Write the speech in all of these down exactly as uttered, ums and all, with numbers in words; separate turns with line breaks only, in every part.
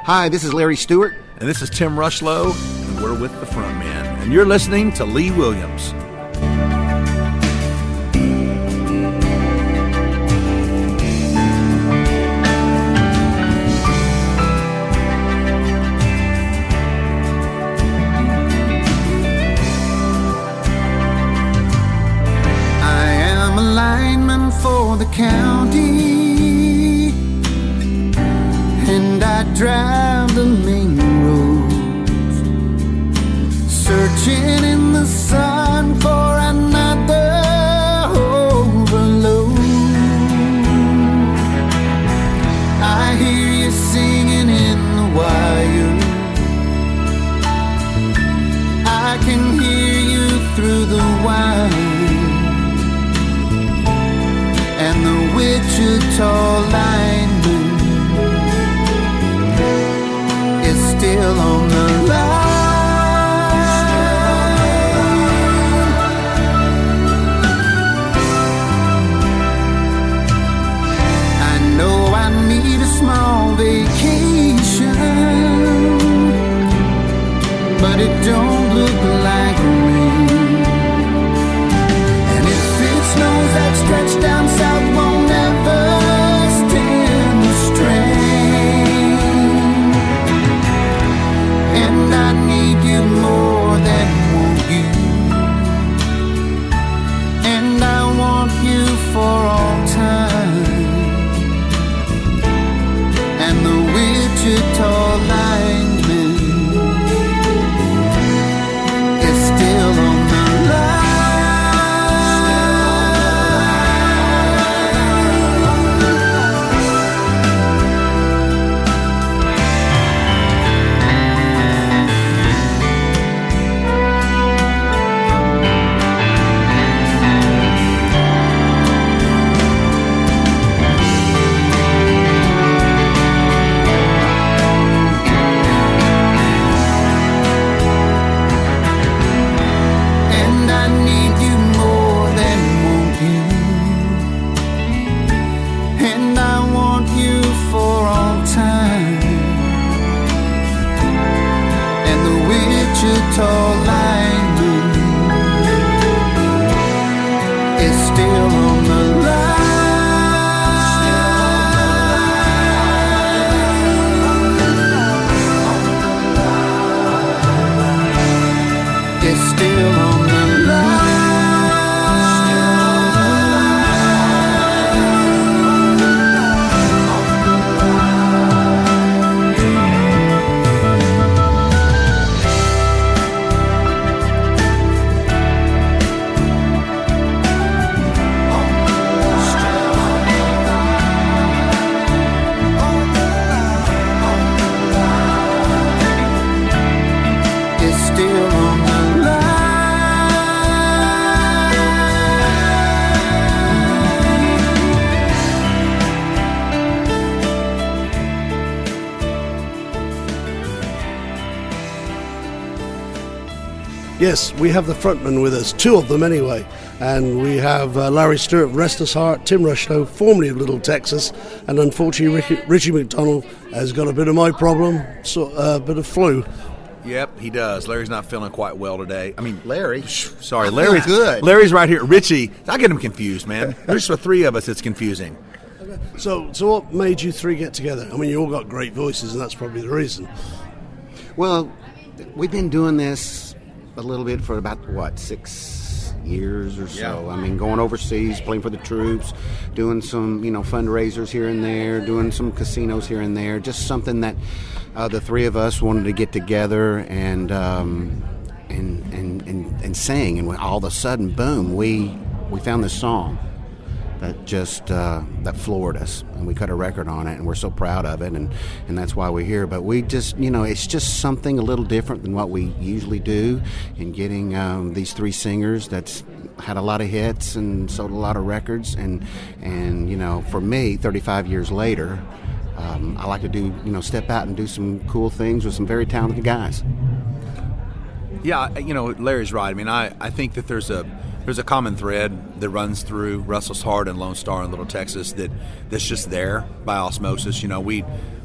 Hi, this is Larry Stewart.
And this is Tim Rushlow, and we're with the front man. And you're listening to Lee Williams.
I am a lineman for the county, and I drive the main roads, searching in the sun for another overload. I hear you singing in the wire, I can hear you through the wire, and the Wichita lineman is still on the line. I know I need a small vacation, but it don't look like rain. And if it snows, that stretch down south won't ever stand the strain. And I need you more than want you, and I want you for all time. And the Wichita lineman is still on the And I need you more than want you, and I want you for all time. And the Wichita lineman is still on the line. Is still on the is still on the
Yes, we have the frontmen with us, two of them anyway. And we have uh, Larry Stewart, Restless Heart, Tim Rushlow, formerly of Little Texas, and unfortunately Ricky, Richie McDonald has got a bit of my problem, so a uh, bit of flu.
Yep, he does. Larry's not feeling quite well today. I mean,
Larry.
sorry,
I feel
Larry's
good.
Larry's right here. Richie, I get him confused, man. There's the three of us. It's confusing.
So, so what made you three get together? I mean, you all got great voices, and that's probably the reason.
Well, we've been doing this a little bit for about, what, six years or so.
Yeah.
I mean, going overseas, playing for the troops, doing some, you know, fundraisers here and there, doing some casinos here and there, just something that uh, the three of us wanted to get together and, um, and, and, and, and sing. And all of a sudden, boom, we, we found this song that just uh, that floored us, and we cut a record on it, and we're so proud of it, and, and that's why we're here. But we just, you know, it's just something a little different than what we usually do in getting um, these three singers that's had a lot of hits and sold a lot of records, and and you know, for me, thirty-five years later, um, I like to do, you know, step out and do some cool things with some very talented guys.
Yeah, you know, Larry's right. I mean, I, I think that there's a there's a common thread that runs through Restless Heart and Lone Star in Little Texas that that's just there by osmosis. You know, we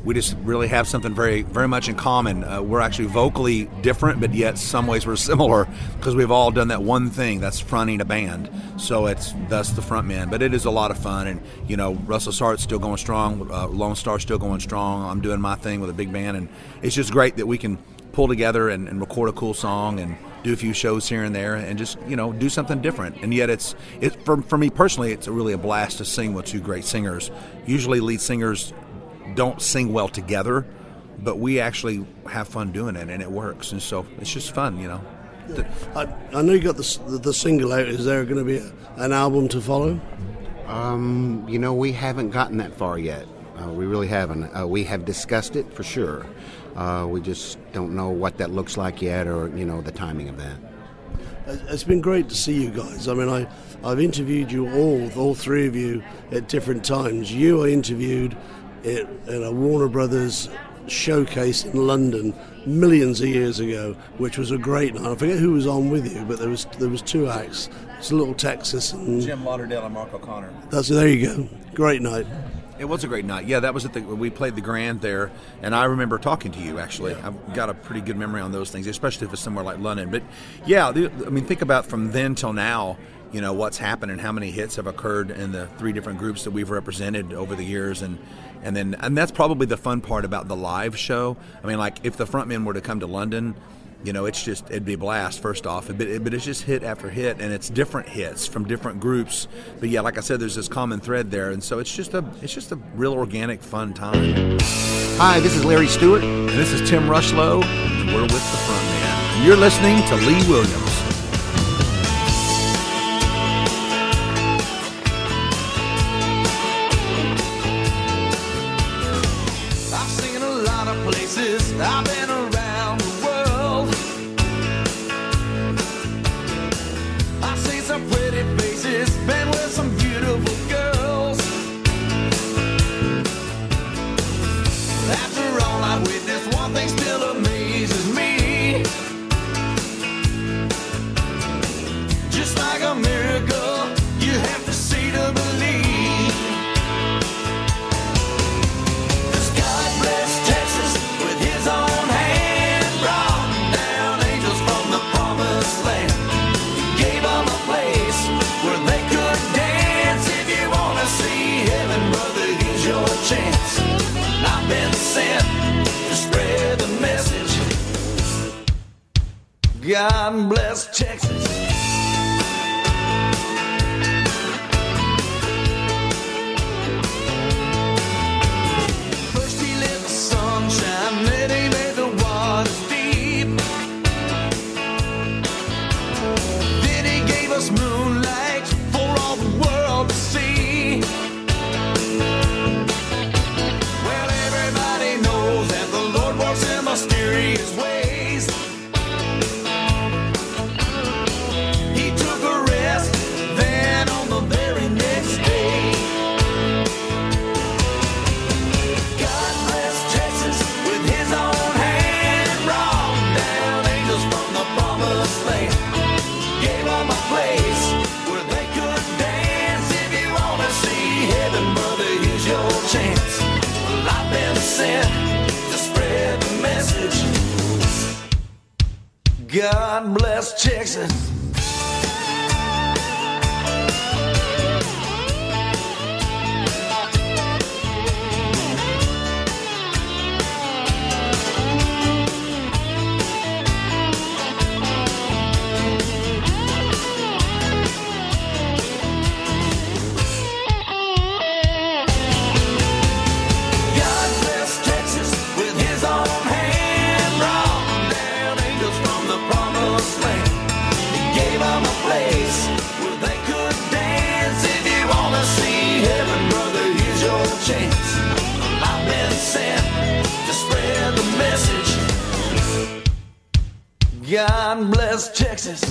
we just really have something very, very much in common. Uh, we're actually vocally different, but yet some ways we're similar because we've all done that one thing, that's fronting a band. So it's thus the front man. But it is a lot of fun, and you know, Restless Heart's still going strong, uh, Lone Star's still going strong. I'm doing my thing with a big band, and it's just great that we can pull together and, and record a cool song and do a few shows here and there and just, you know, do something different. And yet it's, it, for, for me personally, it's really a blast to sing with two great singers. Usually lead singers don't sing well together, but we actually have fun doing it, and it works. And so it's just fun, you know.
Yeah. I, I know you got the, the, the single out. Is there going to be a, an album to follow?
Um, you know, we haven't gotten that far yet. Uh, we really haven't. Uh, we have discussed it for sure. Uh, we just don't know what that looks like yet, or, you know, the timing of that.
It's been great to see you guys. I mean, I, I've interviewed you all, all three of you, at different times. You I interviewed at, at a Warner Brothers showcase in London millions of years ago, which was a great night. I forget who was on with you, but there was there was two acts. It's Little Texas and
Jim Lauderdale and Mark O'Connor.
That's there you go. Great night.
It was a great night. Yeah, that was at the, we played the Grand there, and I remember talking to you, actually. Yeah. I've got a pretty good memory on those things, especially if it's somewhere like London. But, yeah, the, I mean, think about from then till now, you know, what's happened and how many hits have occurred in the three different groups that we've represented over the years. And, and then and that's probably the fun part about the live show. I mean, like, if the frontmen were to come to London, you know, it's just, it'd be a blast, first off. But, it, but it's just hit after hit, and it's different hits from different groups. But, yeah, like I said, there's this common thread there. And so it's just a it's just a real organic, fun time.
Hi, this is Larry Stewart.
And this is Tim Rushlow, and we're with the Frontman. And you're listening to Lee Williams.
I've seen a lot of places. I've been around the world. I've seen some pretty faces, been with some beautiful girls. After all I witnessed, one thing still amazes me. Just like a miracle, you have to see to believe. 'Cause God bless Texas with his own hand, brought down angels from the promised land. He gave them a place where they could dance. If you want to see heaven, brother, here's your chance. And I've been sent to spread the message. God bless Texas. First he lit the sunshine, then he made the waters deep. Then he gave us moonlight for all the world to see. Well, everybody knows that the Lord works in mysterious ways. He took a rest, then on the very next day. God bless Texas with his own hand, brought down angels from the promised land. Gave them a place where they could dance. If you want to see heaven, brother, here's your chance. Well, I've been sent to spread the message. God bless Texas. God bless Texas with his own hand, brought down angels from the promised land. He gave them a place where they could dance. If you want to see heaven, brother, here's your chance. I've been sent to spread the message. God bless Texas.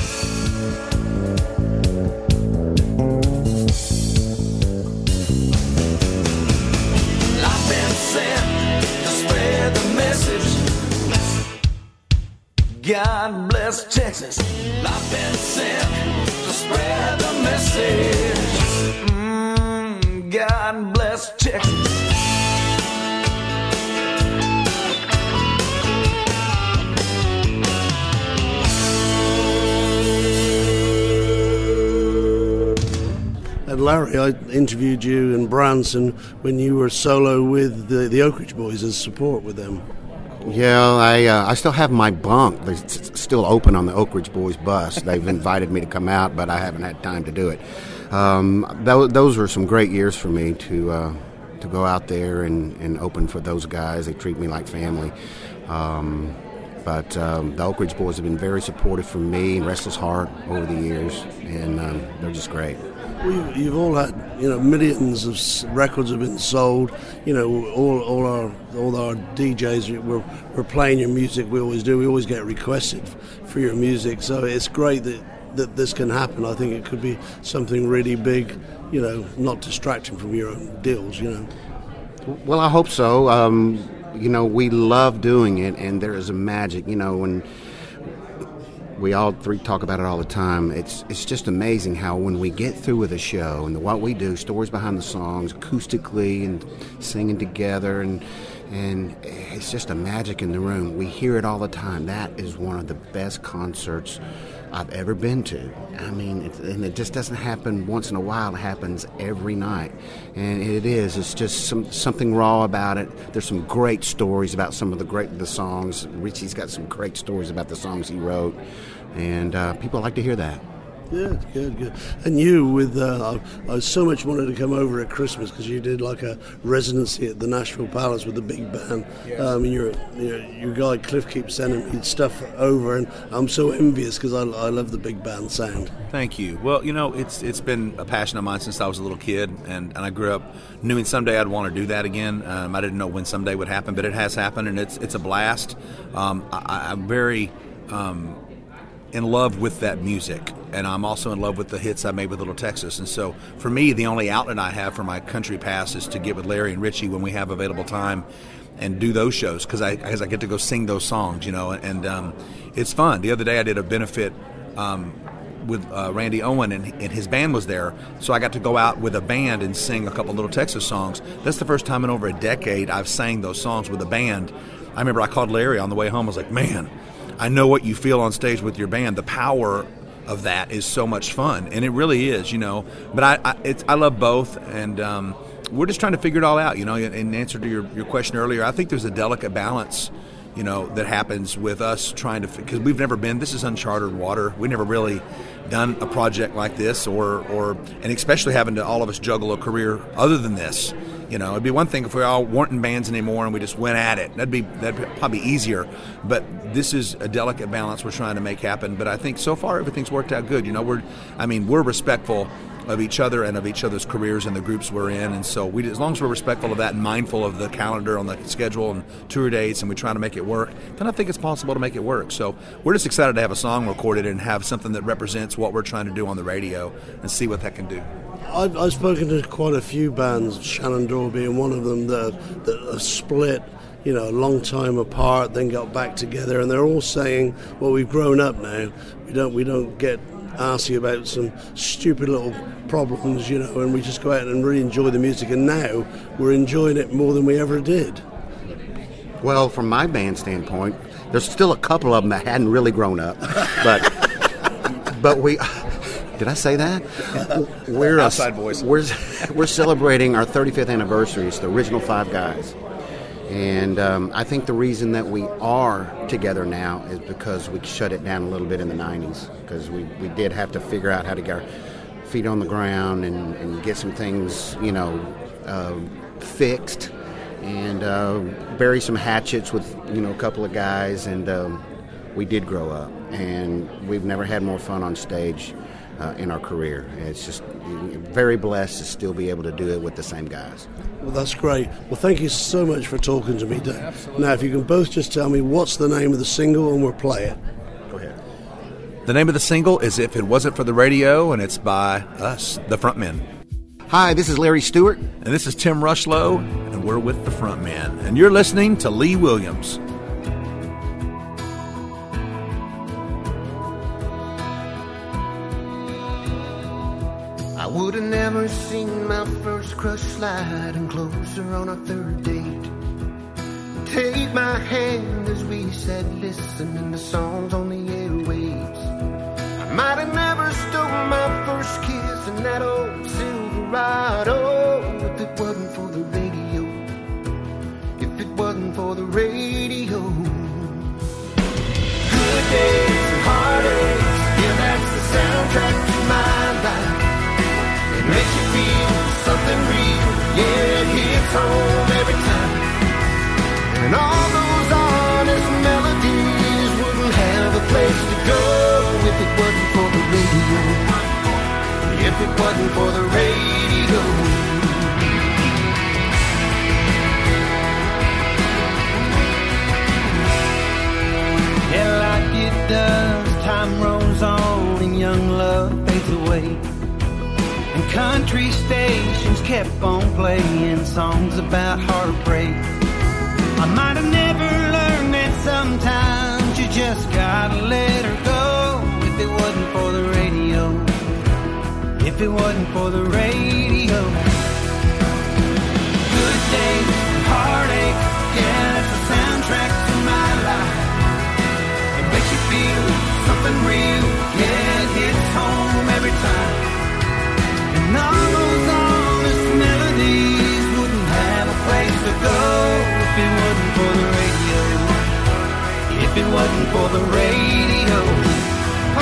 I've been sent to spread the message. God bless Texas. I've been sent to spread the message. Mm, God bless Texas.
Larry, I interviewed you in Branson when you were solo with the, the Oak Ridge Boys as support with them.
Yeah, I uh, I still have my bunk. It's still open on the Oak Ridge Boys bus. They've invited me to come out, but I haven't had time to do it. Um, th- those were some great years for me to uh, to go out there and, and open for those guys. They treat me like family. Um, but um, the Oak Ridge Boys have been very supportive for me and Restless Heart over the years, and um, they're just great.
Well, you've all had, you know, millions of s- records have been sold. You know, all all our all our D Js we're we're playing your music. We always do. We always get requested for your music. So it's great that that this can happen. I think it could be something really big. You know, not distracting from your own deals. You know.
Well, I hope so. Um, you know, we love doing it, and there is a magic. You know, when we all three talk about it all the time. It's it's just amazing how when we get through with a show and the, what we do, stories behind the songs, acoustically and singing together, and and it's just a magic in the room. We hear it all the time. That is one of the best concerts I've ever been to. I mean, it, and it just doesn't happen once in a while. It happens every night, and it is. It's just some something raw about it. There's some great stories about some of the great the songs. Richie's got some great stories about the songs he wrote, and uh, people like to hear that.
Good, good, good. And you, with uh, I, I so much wanted to come over at Christmas because you did like a residency at the Nashville Palace with the big band.
Yes.
Um, and your, your your guy Cliff keeps sending me stuff over, and I'm so envious because I, I love the big band sound.
Thank you. Well, you know, it's it's been a passion of mine since I was a little kid, and, and I grew up knowing someday I'd want to do that again. Um, I didn't know when someday would happen, but it has happened, and it's it's a blast. Um, I, I'm very um, in love with that music, and I'm also in love with the hits I made with Little Texas. And so for me, the only outlet I have for my country past is to get with Larry and Richie when we have available time and do those shows, because I, cause I get to go sing those songs, you know, and um, it's fun. The other day I did a benefit um, with uh, Randy Owen, and, and his band was there, so I got to go out with a band and sing a couple Little Texas songs. That's the first time in over a decade I've sang those songs with a band. I remember I called Larry on the way home. I was like, man, I know what you feel on stage with your band. The power of that is so much fun, and it really is, you know. But I, I, it's, I love both, and um, we're just trying to figure it all out, you know. In answer to your, your question earlier, I think there's a delicate balance, you know, that happens with us trying to, because we've never been, this is uncharted water. We've never really done a project like this, or, or, and especially having to all of us juggle a career other than this. You know, it'd be one thing if we all weren't in bands anymore and we just went at it. That'd be that'd be probably easier. But this is a delicate balance we're trying to make happen. But I think so far everything's worked out good. You know, we're, I mean, we're respectful of each other and of each other's careers and the groups we're in. And so we, as long as we're respectful of that and mindful of the calendar on the schedule and tour dates, and we try to make it work, then I think it's possible to make it work. So we're just excited to have a song recorded and have something that represents what we're trying to do on the radio and see what that can do.
I've, I've spoken to quite a few bands, Shenandoah being one of them, that, that are split, you know, a long time apart, then got back together, and they're all saying, well, we've grown up now. We don't we don't get arsy about some stupid little problems, you know, and we just go out and really enjoy the music, and now we're enjoying it more than we ever did.
Well, from my band standpoint, there's still a couple of them that hadn't really grown up, but but we. Did I say that? We're
Outside voice.
We're we're celebrating our thirty-fifth anniversary. It's the original Five Guys, and um, I think the reason that we are together now is because we shut it down a little bit in the nineties, because we, we did have to figure out how to get our feet on the ground and, and get some things, you know, uh, fixed, and uh, bury some hatchets with, you know, a couple of guys, and um, we did grow up, and we've never had more fun on stage Uh, in our career. It's just very blessed to still be able to do it with the same guys.
Well, that's great. Well, thank you so much for talking to me, Dave. Absolutely. Now, if you can both just tell me what's the name of the single, and we'll play it.
Go ahead.
The name of the single is If It Wasn't for the Radio, and it's by us, the Frontmen.
Hi, this is Larry Stewart.
And this is Tim Rushlow, and we're with the Frontmen. And you're listening to Lee Williams.
I would have never seen my first crush sliding closer on our third date. Take my hand as we sat listening to songs on the airwaves. I might have never stole my first kiss in that old silver Colorado. If it wasn't for the radio, if it wasn't for the radio. Good days and heartaches, yeah, that's the soundtrack to my life. It makes you feel something real, yeah, it hits home every time. And all those honest melodies wouldn't have a place to go if it wasn't for the radio. If it wasn't for the radio.
Yeah, like it does, time rolls on and young love fades away. And country stations kept on playing songs about heartbreak. I might have never learned that sometimes you just gotta let her go. If it wasn't for the radio, if it wasn't for the radio. Good days, heartache, yeah, that's the soundtrack to my life. It makes you feel something real, yeah, it hits home every time. And all those honest melodies wouldn't have a place to go if it wasn't for the radio. If it wasn't for the radio. Oh,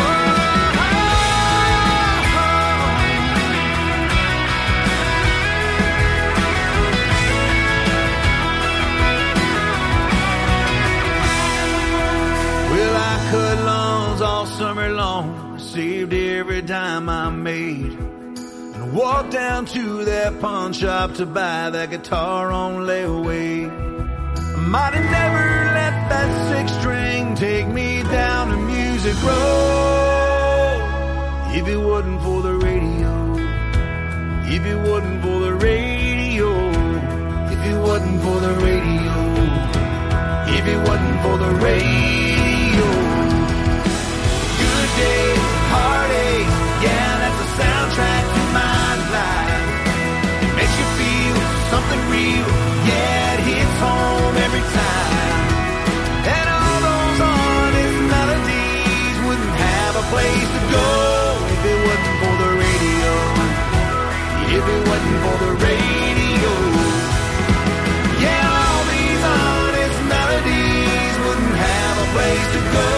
cut lawns all summer long, saved every dime I made, and walked down to that pawn shop to buy that guitar on layaway. I might have never let that six string take me down to Music Row if it wasn't for the radio. If it wasn't for the radio. If it wasn't for the radio. If it wasn't for the radio. Good days, heartache, yeah, that's the soundtrack to my life. It makes you feel something real, yeah, it hits home every time. And all those honest melodies wouldn't have a place to go if it wasn't for the radio. If it wasn't for the radio. Yeah, all these honest melodies wouldn't have a place to go.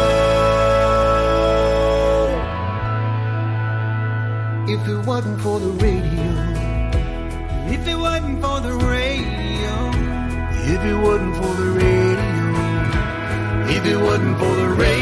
If it wasn't for the radio.
If it wasn't for the radio. If it wasn't for the radio. If it wasn't for the radio.